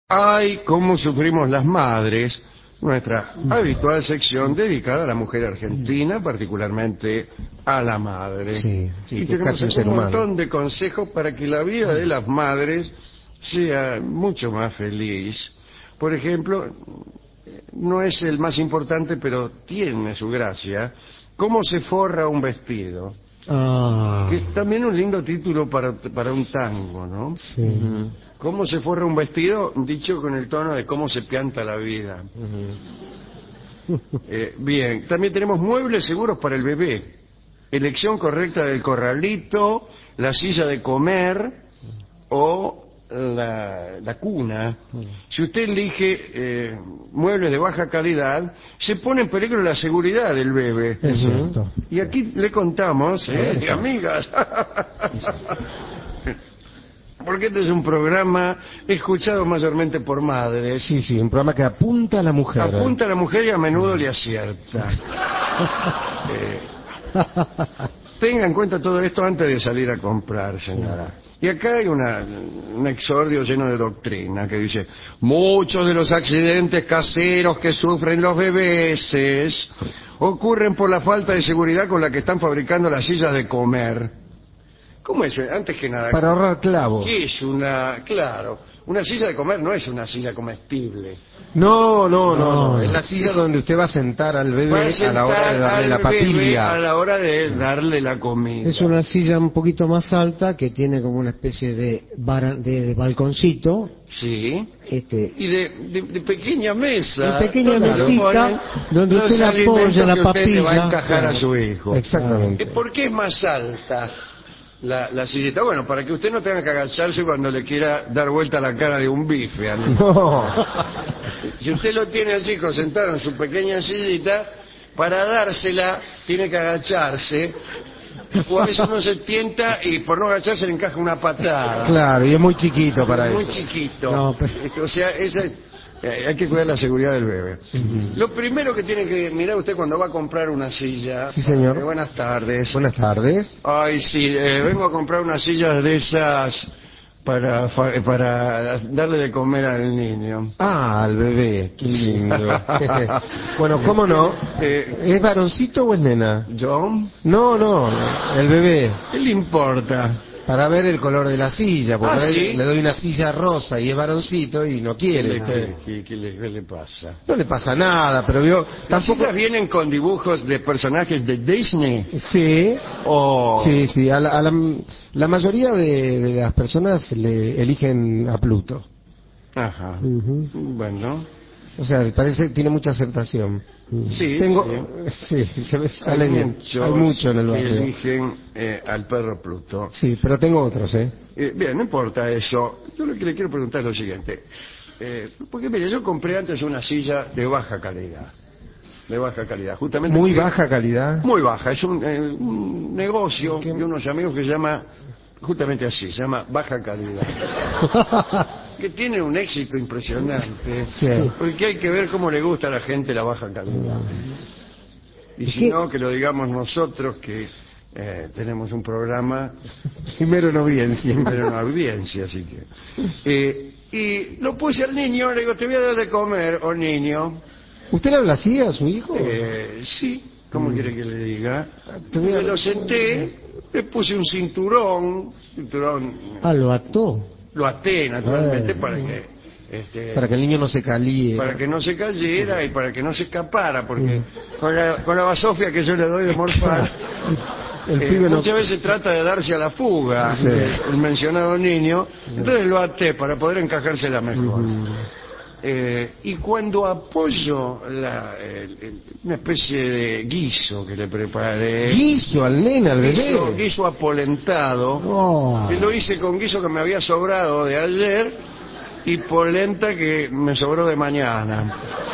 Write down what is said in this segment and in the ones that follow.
Ay, cómo sufrimos las madres, nuestra habitual sección dedicada a la mujer argentina, particularmente a la madre. Sí, sí, y que es tenemos casi un un ser humano. montón de consejos para que la vida de las madres sea mucho más feliz. Por ejemplo, no es el más importante, pero tiene su gracia, cómo se forra un vestido. Ah, Que es también un lindo título para un tango, ¿no? sí. Ujú. ¿Cómo se forra un vestido? Dicho con el tono de cómo se pianta la vida. Bien, también tenemos muebles seguros para el bebé. Elección correcta del corralito, la silla de comer o la cuna. Si usted elige muebles de baja calidad, se pone en peligro la seguridad del bebé. Es cierto. Y aquí le contamos, Eso. amigas, porque este es un programa escuchado mayormente por madres. Sí, sí, un programa que apunta a la mujer. Apunta a la mujer y a menudo le acierta. Tenga en cuenta todo esto antes de salir a comprar, señora. Y acá hay un exordio lleno de doctrina que dice: muchos de los accidentes caseros que sufren los bebés ocurren por la falta de seguridad con la que están fabricando las sillas de comer. ¿Cómo es? Antes que nada, Para ahorrar clavos. ¿qué es una...? Claro, una silla de comer no es una silla comestible. No. Es la silla donde usted va a sentar al bebé Va a a sentar la hora de darle al la bebé papilla. a la hora de darle la comida. Es una silla un poquito más alta que tiene como una especie de balconcito. Sí. Y de pequeña mesa. de pequeña Claro, mesita ponen donde los usted le alimentos apoya la que usted le va a papilla. encajar a Claro. su hijo. Exactamente. ¿Por qué es más alta la sillita? Bueno, para que usted no tenga que agacharse cuando le quiera dar vuelta la cara de un bife. No. Si usted lo tiene al chico sentado en su pequeña sillita, para dársela tiene que agacharse, o a veces uno se tienta y por no agacharse le encaja una patada. Claro, y es muy chiquito para Muy eso. chiquito. No, O sea, hay que cuidar la seguridad del bebé. Lo primero que tiene que mirar usted cuando va a comprar una silla... Sí, señor. Buenas tardes. Buenas tardes. Ay, sí, vengo a comprar unas sillas de esas para darle de comer al niño. Ah, al bebé, qué lindo. Bueno, ¿cómo no? ¿Es varoncito o es nena? ¿Yo? No, el bebé. ¿Qué le importa? Para ver el color de la silla, porque a ver, ¿sí? le doy una silla rosa y es varoncito y no quiere. ¿Qué le pasa? No le pasa nada, pero vio, ¿Las tampoco... sillas vienen con dibujos de personajes de Disney? Sí, ¿O...? sí, la mayoría de las personas le eligen a Pluto. Ajá. Bueno. O sea, parece que tiene mucha aceptación. Sí. Sí, sale bien. Hay mucho en el que barrio. eligen al perro Pluto. Sí, pero tengo otros, Bien, no importa eso. Yo lo que le quiero preguntar es lo siguiente. Porque mire, yo compré antes una silla de baja calidad. Justamente. Muy baja calidad. Muy baja. Es un negocio de unos amigos que se llama, justamente así, se llama Baja Calidad. Que tiene un éxito impresionante. Sí. Porque hay que ver cómo le gusta a la gente la baja calidad. Y si no, que lo digamos nosotros que tenemos un programa Primero en audiencia. pero una audiencia, así que... y lo puse al niño, le digo, te voy a dar de comer, oh niño. ¿Usted le habla así a su hijo? Sí, ¿cómo quiere que le diga? Me lo senté, le puse un cinturón... Ah, lo ató. Lo até, naturalmente, para que el niño no se calíe. para que no se cayera y para que no se escapara, porque con la basofia que yo le doy de morfar... El pibe no... muchas veces trata de darse a la fuga, Sí. el mencionado niño, entonces lo até para poder encajárselas mejor. Y cuando apoyo una especie de guiso que le preparé, Guiso al nene, al bebé. guiso apolentado, que lo hice con guiso que me había sobrado de ayer y polenta que me sobró de mañana.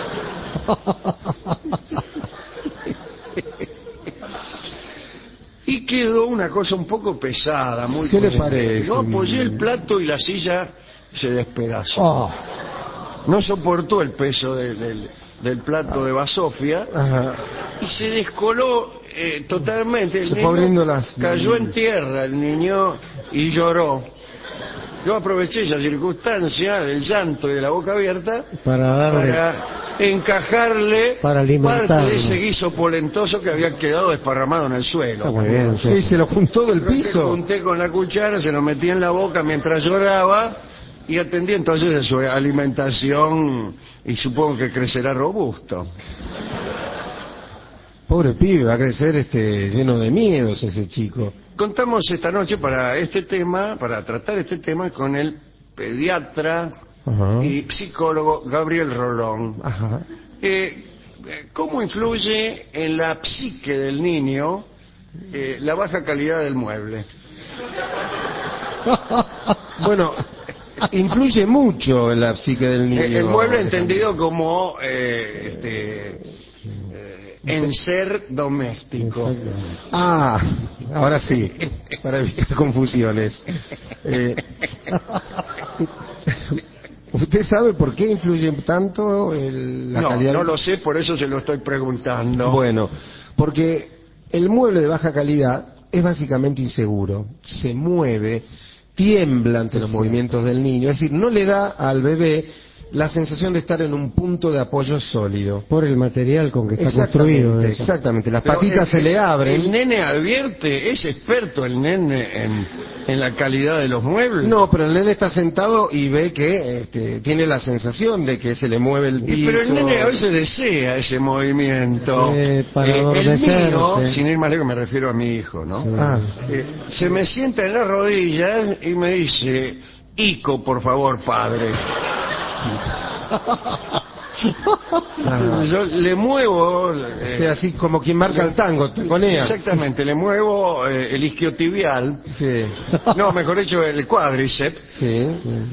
Y quedó una cosa un poco pesada, muy ¿Qué le pesada. parece? Yo apoyé el plato y la silla se despedazó. No soportó el peso del plato de basofia. Ajá. Y se descoló totalmente. El Se fue niño abriendo las... cayó en tierra el niño y lloró. Yo aproveché esa circunstancia del llanto y de la boca abierta para encajarle para alimentarlo. parte de ese guiso polentoso que había quedado desparramado en el suelo. Está muy bien, sí. ¿Y se lo juntó del Creo que piso? junté con la cuchara, se lo metí en la boca mientras lloraba y atendí entonces a su alimentación y supongo que crecerá robusto. Pobre pibe, va a crecer lleno de miedos ese chico. Contamos esta noche para tratar este tema con el pediatra Ajá. y psicólogo Gabriel Rolón. Ajá. ¿Cómo influye en la psique del niño la baja calidad del mueble? Bueno, influye mucho en la psique del niño. El mueble entendido como enser doméstico. Ah, ahora sí, para evitar confusiones. ¿Usted sabe por qué influye tanto la calidad? No lo sé, por eso se lo estoy preguntando. Bueno, porque el mueble de baja calidad es básicamente inseguro, se mueve, tiembla ante los movimientos del niño, es decir, no le da al bebé la sensación de estar en un punto de apoyo sólido. Por el material con que está construido. Eso. Exactamente, las Pero patitas se le abren. ¿El nene advierte? ¿Es experto el nene en la calidad de los muebles? No, pero el nene está sentado y ve que tiene la sensación de que se le mueve el piso. Pero el nene a veces desea ese movimiento. Para el adormecerse. mío, sin ir más lejos, me refiero a mi hijo, ¿no? Sí. Se me sienta en las rodillas y me dice: Ico, por favor, padre. Yo le muevo así como quien marca el tango, taconea. exactamente, le muevo el isquiotibial, Sí. no, mejor dicho, el cuádriceps, Sí.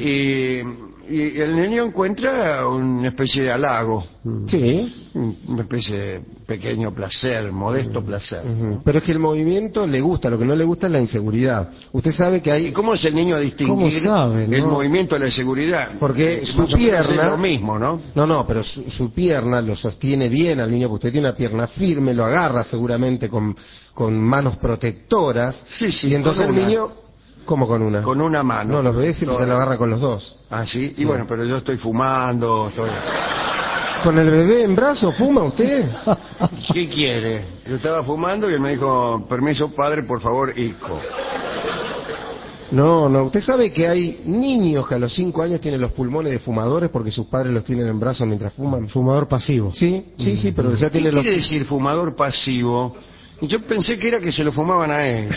y el niño encuentra una especie de halago, Sí. una especie de pequeño placer, modesto placer. Ujú. Pero es que el movimiento le gusta, lo que no le gusta es la inseguridad. Usted sabe que ¿Y hay... cómo es el niño a distinguir ¿Cómo sabe, no? el movimiento de la seguridad? Porque su Más o menos pierna... es lo mismo, ¿no? No, pero su pierna lo sostiene bien al niño, porque usted tiene una pierna firme, lo agarra seguramente con manos protectoras. Sí, y entonces con el una. niño... ¿Cómo con una? Con una mano. No, los bebés siempre se lo agarra con los dos. Ah, ¿sí? Y bueno, pero yo estoy fumando, estoy... ¿Con el bebé en brazos fuma usted? ¿Qué quiere? Yo estaba fumando y él me dijo: permiso, padre, por favor, Ico. No, usted sabe que hay niños que a los 5 años tienen los pulmones de fumadores porque sus padres los tienen en brazos mientras fuman. Fumador pasivo. Sí, pero ya ¿Qué tiene los... quiere decir fumador pasivo? Yo pensé que era que se lo fumaban a ellos.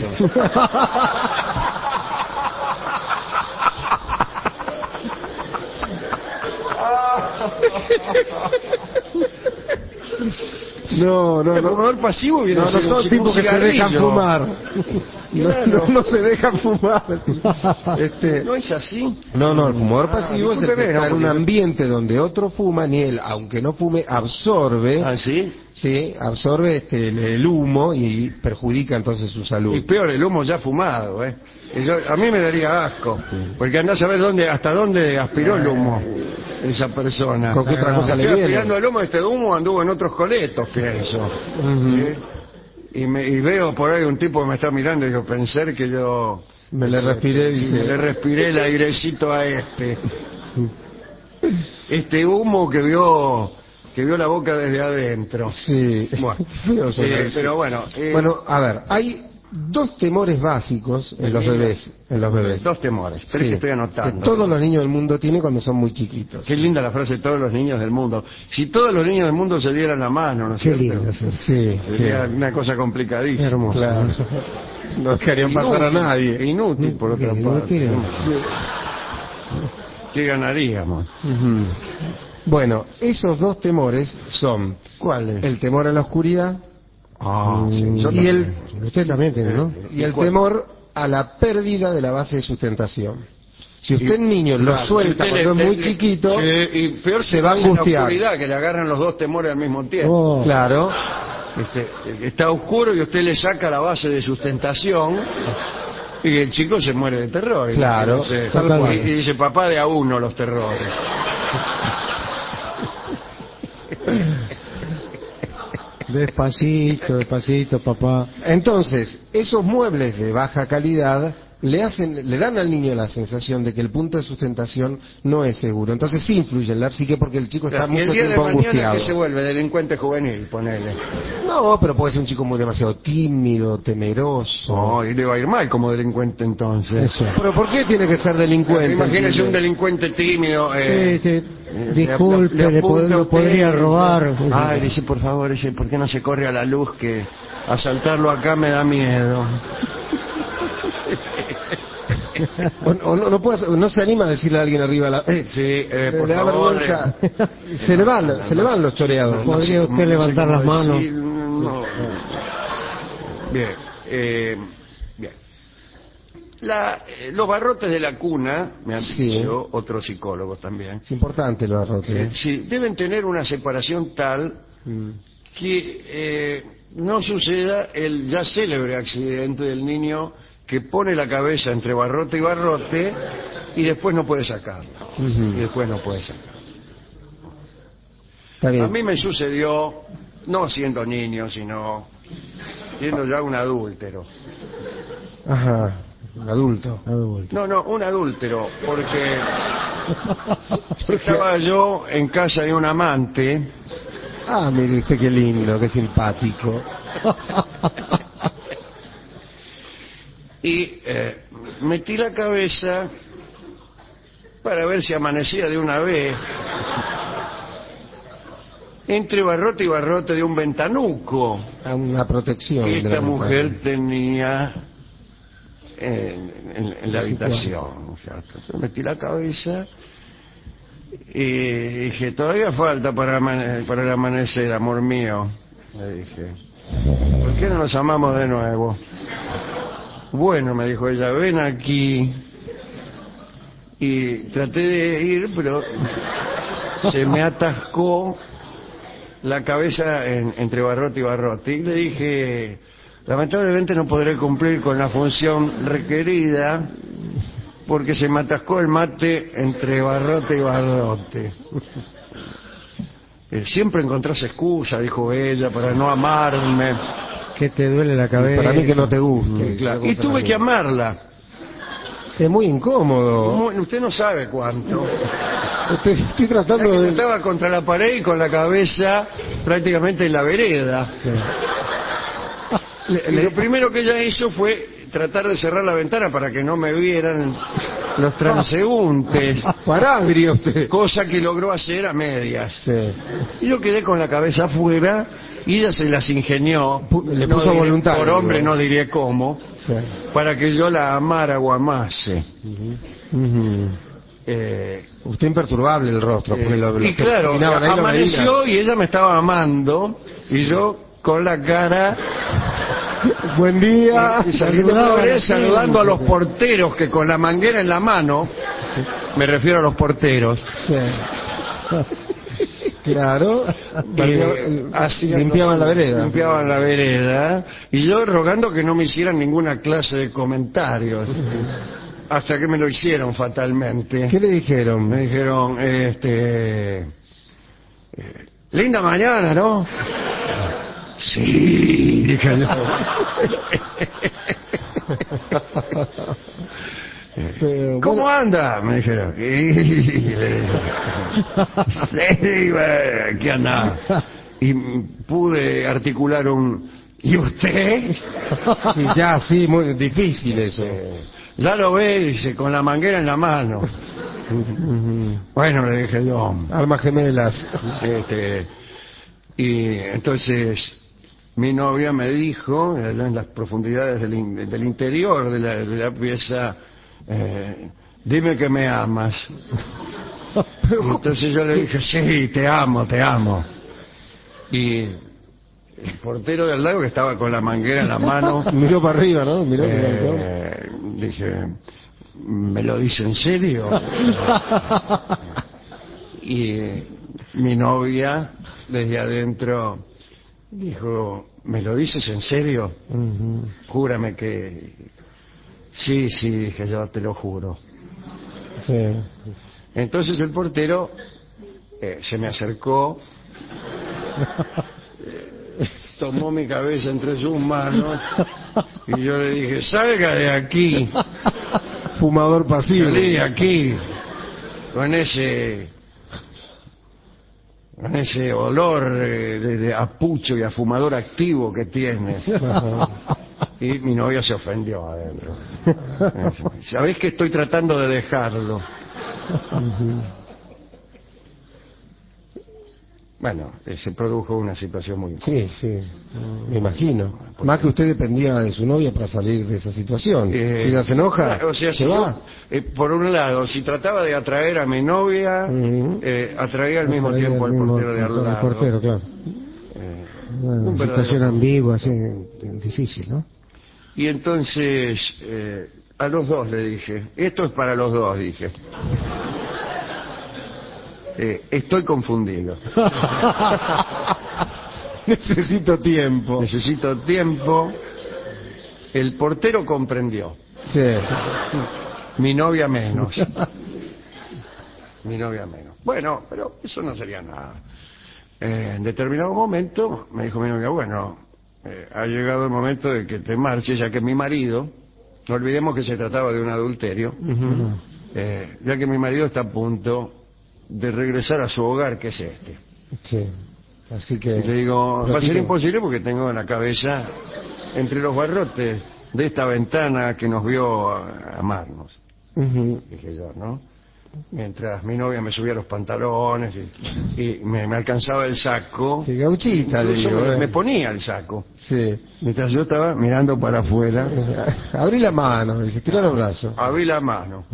No. El fumador pasivo viene a ser son un tipos que se dejan cigarrillo. fumar. Claro. No se dejan fumar. ¿No es así? No, el fumador pasivo es el que discúlpeme, está en no, un porque- ambiente donde otro fuma, ni él, aunque no fume, absorbe, ¿Ah, sí? sí, absorbe el humo y perjudica entonces su salud. Y peor, el humo ya fumado, ¿eh? A mí me daría asco, porque andás a ver hasta dónde aspiró el humo esa persona. ¿Con qué otra cosa le Estoy viene? aspirando el humo, este humo anduvo en otros coletos, pienso. Ujú. ¿Eh? Y veo por ahí un tipo que me está mirando y yo pensé que yo... Me le respiré, Sí, dice. le respiré el airecito a este humo que vio la boca desde adentro. Sí, Bueno, feo suena eso. pero bueno, Bueno, a ver, hay dos temores básicos en los bebés. dos temores, pero es Sí, que estoy anotando. que todos los niños del mundo tienen cuando son muy chiquitos. Qué linda la frase, todos los niños del mundo. Si todos los niños del mundo se dieran la mano, ¿no es Qué cierto? lindo eso. Sí, Sería una cosa complicadísima. Hermoso. claro. No dejarían pasar a nadie. Inútil, por otra parte. Inútil. ¿Qué ganaríamos? Ujú. Bueno, esos dos temores son ¿Cuál es? el temor a la oscuridad Yo y el Usted también tiene, ¿no? y el temor a la pérdida de la base de sustentación. Si usted niño lo Claro, suelta si usted cuando es muy chiquito, sí, y peor se si va a pasa en la angustiar. oscuridad, que le agarran los dos temores al mismo tiempo. Oh, Claro, Está oscuro y usted le saca la base de sustentación y el chico se muere de terror. Claro, Entonces, tal cual. y dice: papá, de a uno los terrores. despacito, papá. entonces, esos muebles de baja calidad le dan al niño la sensación de que el punto de sustentación no es seguro. Entonces sí influye en la psique porque el chico está Y el mucho día de tiempo mañana angustiado. que se vuelve delincuente juvenil, ponele. No, pero puede ser un chico muy demasiado tímido, temeroso. No, y le va a ir mal como delincuente entonces. Eso. Pero ¿por qué tiene que ser delincuente? Imagínese un delincuente tímido. Sí, sí. Disculpe, le apunta lo a usted, podría robar. Ay, dice, por favor, dice, ¿por qué no se corre a la luz que asaltarlo acá me da miedo? O no se anima a decirle a alguien arriba Sí, por le da favor. vergüenza. Se le van los choreados. ¿Podría usted levantar las cómo manos? decir, no. Bien, bien. Los barrotes de la cuna, me han Sí. dicho otros psicólogos también, Es importante lo arrote. sí, deben tener una separación tal que no suceda el ya célebre accidente del niño que pone la cabeza entre barrote y barrote y después no puede sacarlo. Y después no puede sacarlo. Está bien. A mí me sucedió, no siendo niño, sino siendo ya un adúltero. Ajá, un adulto. No, un adúltero, porque estaba yo en casa de un amante. Ah, mire usted qué lindo, qué simpático. Y metí la cabeza para ver si amanecía de una vez entre barrote y barrote de un ventanuco A una protección. que de esta la mujer tenía en la habitación, ¿cierto? Entonces metí la cabeza y dije, todavía falta para el amanecer, amor mío, le dije. ¿Por qué no nos amamos de nuevo? Bueno, me dijo ella, ven aquí. Y traté de ir, pero se me atascó la cabeza entre barrote y barrote. Y le dije, lamentablemente no podré cumplir con la función requerida porque se me atascó el mate entre barrote y barrote. Siempre encontrás excusa, dijo ella, para no amarme. Que te duele la cabeza. Para mí que no te guste. Claro. Y tuve que amarla. Es muy incómodo. Usted no sabe cuánto. Estoy tratando Ya que yo de... estaba contra la pared y con la cabeza prácticamente en la vereda. Sí. Y lo primero que ella hizo fue tratar de cerrar la ventana para que no me vieran los transeúntes, Pará, diría usted. cosa que logró hacer a medias. Sí. Y yo quedé con la cabeza afuera y ella se las ingenió, Le no puso diré- voluntario. por hombre no diré cómo, Sí. para que yo la amara o amase. Ujú. Usted imperturbable el rostro. porque lo Y que claro, opinaban ahí lo amaneció veían. y ella me estaba amando y yo con la cara Buen día. y saliendo saludaba por a la ahí, saludando a los gente. porteros que con la manguera en la mano, me refiero a los porteros, Sí. Claro. hacían Limpiaban la vereda. Limpiaban la vereda y yo rogando que no me hicieran ninguna clase de comentarios. Hasta que me lo hicieron fatalmente. ¿Qué le dijeron? Me dijeron, linda mañana, ¿no? Sí, dije yo. Pero, ¿Cómo bueno, anda? Me dijeron. Y le dije, sí, bueno, aquí anda. Y pude articular un, ¿y usted? y ya, sí, muy difícil eso. Ya lo ve, dice, con la manguera en la mano. Bueno, le dije yo. Armas gemelas. Y entonces mi novia me dijo, allá en las profundidades del interior de la pieza, dime que me amas. Y entonces yo le dije, sí, te amo, te amo. Y el portero del lado, que estaba con la manguera en la mano, Miró para arriba, ¿no? Miró dije, ¿me lo dice en serio? Y mi novia, desde adentro, dijo, ¿me lo dices en serio? Júrame que... Sí, sí, dije yo, te lo juro. Sí. Entonces el portero se me acercó, tomó mi cabeza entre sus manos y yo le dije, salga de aquí. Fumador pasivo. Salí aquí con ese olor de a pucho y a fumador activo que tienes. Y mi novia se ofendió adentro. Sabés que estoy tratando de dejarlo. Bueno, se produjo una situación muy Sí, sí, me imagino. Más que usted dependía de su novia para salir de esa situación. Si ella se enoja, o sea, se si va. yo, por un lado, si trataba de atraer a mi novia, atraía al mismo tiempo al portero de al lado. Al portero, claro. Bueno, un una situación verdadero- ambigua, así, difícil, ¿no? Y entonces, a los dos le dije, esto es para los dos, dije. Estoy confundido. Necesito tiempo. Necesito tiempo. El portero comprendió. Sí. Mi novia menos. Mi novia menos. Bueno, pero eso no sería nada. En determinado momento me dijo mi novia, bueno, ha llegado el momento de que te marches, ya que mi marido, no olvidemos que se trataba de un adulterio, ya que mi marido está a punto de regresar a su hogar, que es este. Sí. Así que... Y le digo, va a ser Platito. imposible porque tengo la cabeza entre los barrotes de esta ventana que nos vio amarnos, dije yo, ¿no? Mientras mi novia me subía los pantalones y me alcanzaba el saco. Sí, gauchita, le Incluso digo. me ponía el saco. Sí. Mientras yo estaba mirando para afuera, Abrí la mano, dice, tira los brazos. abrí la mano.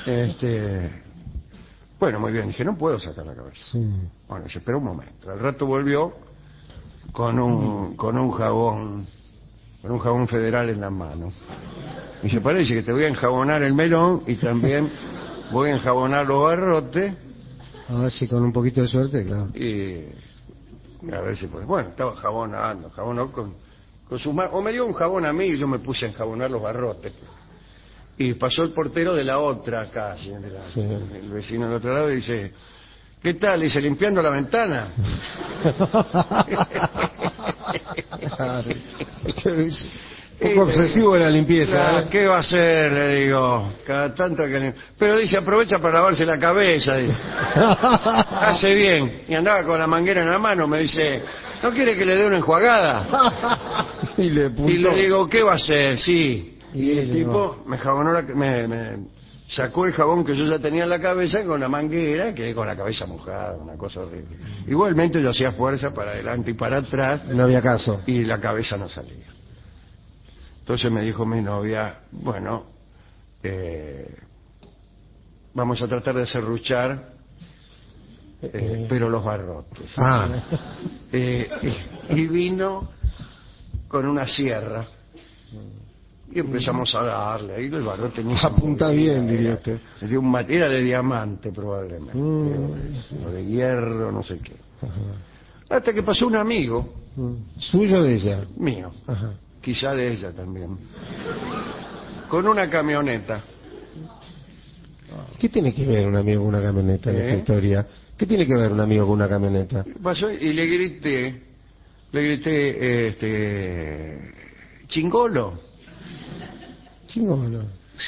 Bueno, muy bien, dije, no puedo sacar la cabeza. Bueno, dice, espera un momento. Al rato volvió con un jabón federal en la mano. Y dice, parece que te voy a enjabonar el melón y también voy a enjabonar los barrotes. A ver si con un poquito de suerte, claro. Y a ver si pues bueno, estaba jabonó con sus manos, o me dio un jabón a mí y yo me puse a enjabonar los barrotes. Y pasó el portero de la otra calle, el vecino del otro lado, y dice, ¿qué tal? Dice, limpiando la ventana. Un poco obsesivo de la limpieza. ¿Qué va a hacer? Le digo, cada tanto que... Pero dice, aprovecha para lavarse la cabeza. Dice. Hace bien. Y andaba con la manguera en la mano, me dice, ¿no quiere que le dé una enjuagada? Y le Y le digo, ¿qué va a hacer? Sí. Y el le tipo me jabonó me sacó el jabón que yo ya tenía en la cabeza con la manguera, quedé con la cabeza mojada, una cosa horrible. Igualmente yo hacía fuerza para adelante y para atrás No había caso. y la cabeza no salía. Entonces me dijo mi novia, bueno, vamos a tratar de serruchar, pero los barrotes. Ah, Y vino con una sierra. Y empezamos a darle, ahí el barrote ni se apunta movía, bien, diría usted. Era de diamante probablemente, o de hierro, no sé qué. Hasta que pasó un amigo suyo de ella. mío, Ajá. quizá de ella también, con una camioneta. ¿Qué tiene que ver un amigo con una camioneta en esta historia? ¿Qué tiene que ver un amigo con una camioneta? Pasó y le grité, chingolo. Chingolo.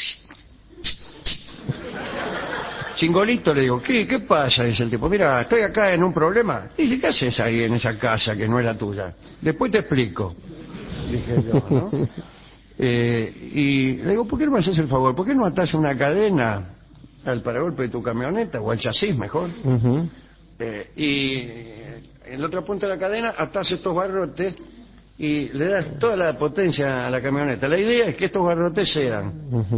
Chingolito, le digo, ¿qué pasa? Dice el tipo, mira, estoy acá en un problema. Dice, ¿qué haces ahí en esa casa que no es la tuya? Después te explico. Dije yo, ¿no? Y le digo, ¿por qué no me haces el favor? ¿Por qué no atás una cadena al paragolpe de tu camioneta o al chasis mejor? Y en la otra punta de la cadena atás estos barrotes y le das toda la potencia a la camioneta. La idea es que estos barrotes cedan.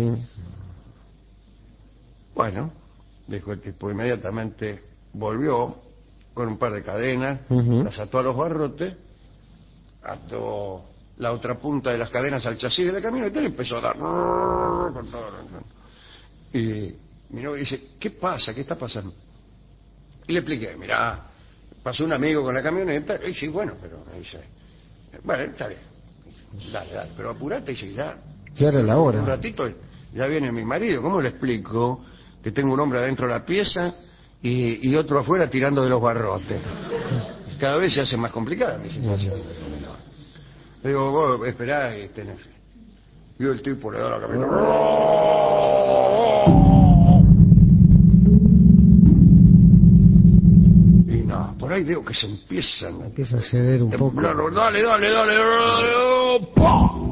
Bueno, dijo el tipo, inmediatamente volvió con un par de cadenas, las ató a los barrotes, ató la otra punta de las cadenas al chasis de la camioneta y empezó a dar con todo. Y mi novia dice, ¿qué pasa? ¿Qué está pasando? Y le expliqué, mirá, pasó un amigo con la camioneta, y sí, bueno, pero me dice, bueno, está bien, dale, pero apurate, y dice, ya era la hora. un ratito ya viene mi marido, ¿cómo le explico que tengo un hombre adentro de la pieza y otro afuera tirando de los barrotes? Cada vez se hace más complicada mi situación. Le digo, vos esperá y tenés. Y el tipo le da la camioneta. por ahí veo que se empiezan Empieza a ceder un poco. dale, ¡pah!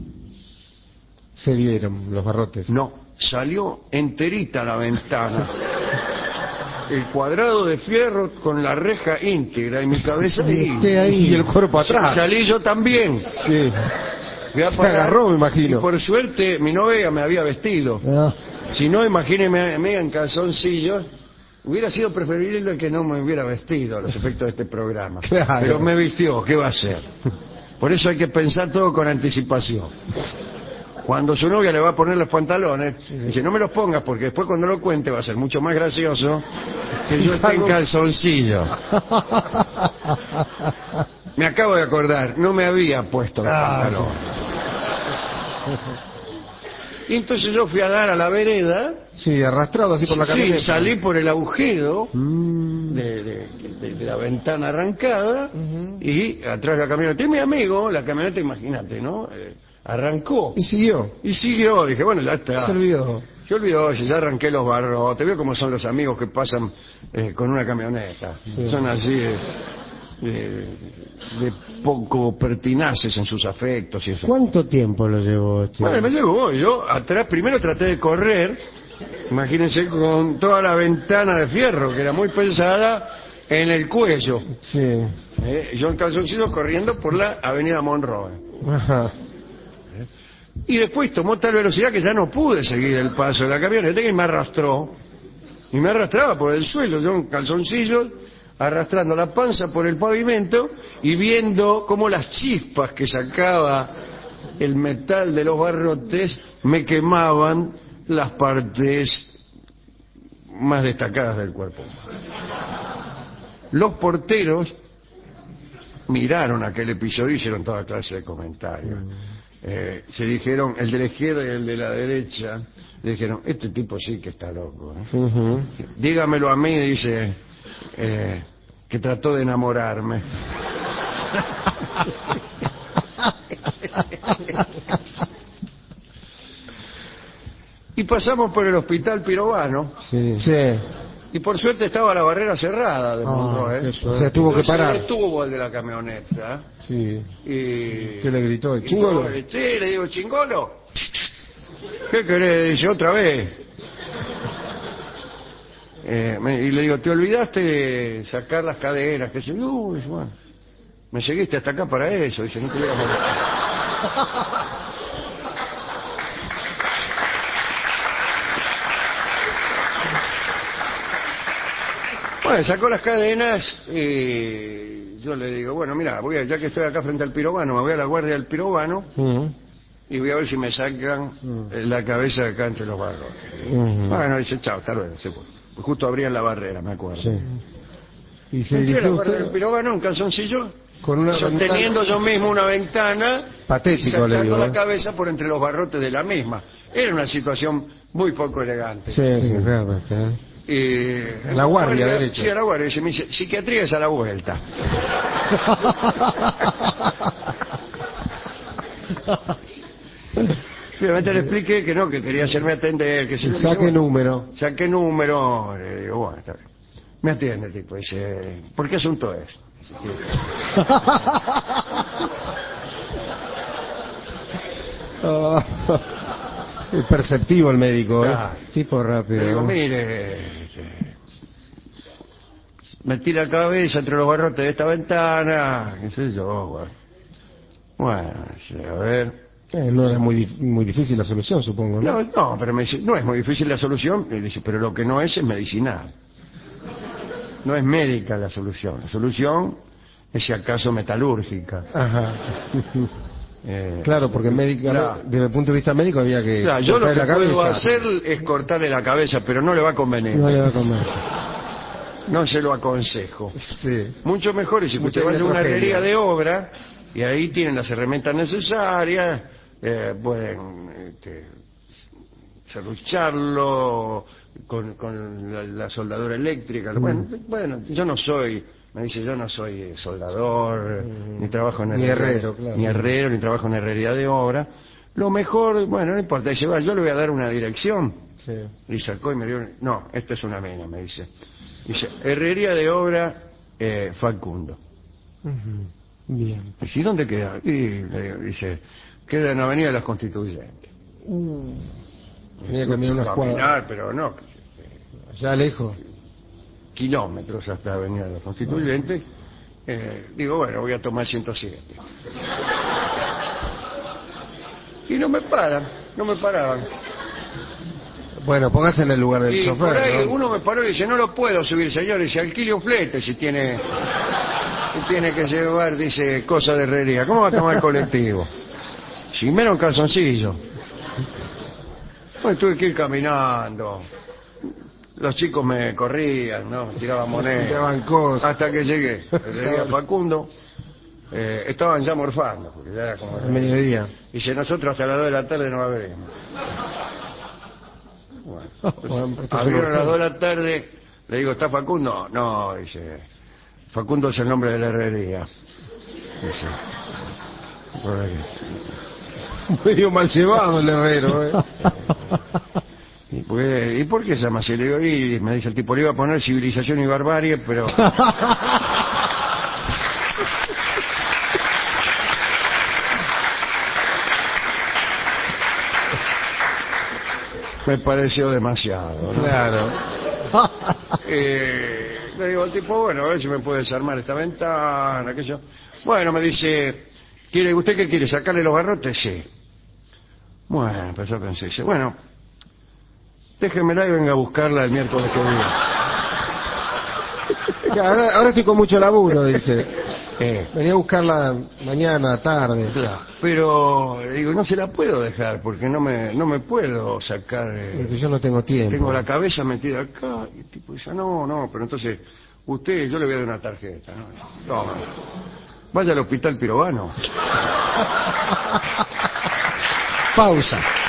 Se dieron los barrotes. No, salió enterita la ventana. El cuadrado de fierro con la reja íntegra y mi cabeza Y el cuerpo atrás. Salí yo también. Sí. Fui a Se parar, agarró, me imagino. Y por suerte mi novia me había vestido. Ah, Si no, imagíneme a mí en calzoncillos. Hubiera sido preferible que no me hubiera vestido a los efectos de este programa. Claro. Pero me vistió, ¿qué va a hacer? Por eso hay que pensar todo con anticipación. Cuando su novia le va a poner los pantalones, dice, no me los pongas porque después cuando lo cuente va a ser mucho más gracioso que yo esté en calzoncillo. Me acabo de acordar, no me había puesto los pantalones. Y entonces yo fui a dar a la vereda. Sí, arrastrado así por la camioneta. Sí, salí por el agujero de la ventana arrancada y atrás de la camioneta. Y mi amigo, la camioneta, imagínate, ¿no? Arrancó. Y siguió. Y siguió, dije, bueno, ya está. Se olvidó. Se olvidó, ya arranqué los barrotes. Veo cómo son los amigos que pasan con una camioneta. Sí. Son así de poco pertinaces en sus afectos y eso. ¿cuánto tiempo lo llevó este? Bueno, me llevó. Yo atrás primero traté de correr, imagínense, con toda la ventana de fierro, que era muy pesada, en el cuello. Sí. Yo en calzoncillos corriendo por la avenida Monroe. Ajá. Y después tomó tal velocidad que ya no pude seguir el paso de la camioneta y me arrastró. Y me arrastraba por el suelo, yo en calzoncillos, arrastrando la panza por el pavimento y viendo cómo las chispas que sacaba el metal de los barrotes me quemaban las partes más destacadas del cuerpo humano. Los porteros miraron aquel episodio y hicieron toda clase de comentarios. Se dijeron, el de la izquierda y el de la derecha, le dijeron, este tipo sí que está loco, ¿eh? Dígamelo a mí, dice, que trató de enamorarme. Y pasamos por el hospital Pirovano. Sí. Sí. Y por suerte estaba la barrera cerrada de Monroe. qué O suerte. sea, tuvo que Entonces parar. detuvo el de la camioneta. Sí. Y... ¿Qué le gritó? y ¿Chingolo? yo, sí, le digo, chingolo. ¿Qué querés? Dice, otra vez. Y le digo, ¿te olvidaste de sacar las cadenas? Que dice, uy, bueno, me seguiste hasta acá para eso. Dice, no te hubiera molestado. Bueno, sacó las cadenas y yo le digo, bueno, mira, ya que estoy acá frente al Pirovano, me voy a la guardia del Pirovano y voy a ver si me sacan la cabeza de acá entre los barrotes. Bueno, dice, chao, hasta luego. Se fue. Justo abrían la barrera, me acuerdo. Sí. ¿Y se Entré a la dirigió guardia del usted? Pirovano en calzoncillo, Con una sosteniendo ventana- yo mismo una ventana Patético, y sacando le digo, la ¿eh? cabeza por entre los barrotes de la misma. Era una situación muy poco elegante. Sí, sí. realmente, ¿eh? Y La guardia, derecho. Sí, a la guardia. Me dice, psiquiatría es a la vuelta. Finalmente le expliqué que no, que quería hacerme atender, que si no, Saque bueno, número. saqué número, le digo, bueno, está bien. Me atiende el tipo, dice, ¿por qué asunto es? Es perceptivo el médico, ¿eh? Ah, Tipo le rápido. digo, ¿no? mire, metí la cabeza entre los barrotes de esta ventana, qué sé yo, bueno. Bueno, dice, a ver. No era muy difícil la solución, supongo, ¿no? No, pero me dice, no es muy difícil la solución, me dice, pero lo que no es medicinal. No es médica la solución. La solución es si acaso metalúrgica. Ajá. Claro, porque Claro. desde el punto de vista médico había que Claro, yo lo cortarle que la puedo cabeza. hacer es cortarle la cabeza, pero no le va a convenir. No le va a comer. No se lo aconsejo. Sí. Mucho mejor es si Mucha usted va a una iatrogenia. herrería de obra y ahí tienen las herramientas necesarias, pueden serrucharlo con la soldadura eléctrica. Bueno, yo no soy, me dice, yo no soy soldador, ni trabajo en Ni herrero, claro. ni herrero, ni trabajo en herrería de obra. Lo mejor, bueno, no importa, dice, va, yo le voy a dar una dirección. Sí. Y sacó y me dio, no, esta es una mina, me dice. Dice, herrería de obra Facundo. Ujú. Bien. Dice, ¿y dónde queda? Y le digo, dice, queda en la Avenida de las Constituyentes. Tenía que caminar unas cuadras. Caminar, pero no, Allá lejos. kilómetros hasta la Avenida de los Constituyentes. Digo, bueno, voy a tomar 107. Y no me paraban. Bueno, póngase en el lugar del Y chofer, por ahí ¿no? uno me paró y dice, no lo puedo subir, señor. Dice, alquile un flete si tiene que llevar, dice, cosa de herrería. ¿Cómo va a tomar el colectivo? Si menos calzoncillo. Pues tuve que ir caminando. Los chicos me corrían, ¿no? Me tiraban monedas. Tiraban cosas. Hasta que llegué. Llegué a Facundo. Estaban ya morfando, porque ya era como... Al mediodía. Dice, nosotros hasta las 2 de la tarde no veremos. Bueno, Bueno, esto es abrieron a una las 2 de la tarde, le digo, ¿está Facundo? No, dice, Facundo es el nombre de la herrería. Dice, por ahí. Medio mal llevado el herrero, ¿eh? ¿Y por qué se llama así? Le digo, y me dice el tipo, le iba a poner civilización y barbarie, pero... me pareció demasiado, ¿no? Claro. Le digo al tipo, bueno, a ver si me puede desarmar esta ventana, qué sé yo. Bueno, me dice, ¿usted qué quiere? ¿Sacarle los barrotes? Sí. Bueno, empezó a pensar, dice, bueno, déjemela y venga a buscarla el miércoles que viene. Ahora estoy con mucho laburo, dice. Venía a buscarla mañana, tarde. Claro, pero digo, no se la puedo dejar porque no me puedo sacar. Yo no tengo tiempo. Tengo la cabeza metida acá y el tipo dice, no, pero entonces usted, yo le voy a dar una tarjeta. No, vaya al hospital Pirovano. Pausa.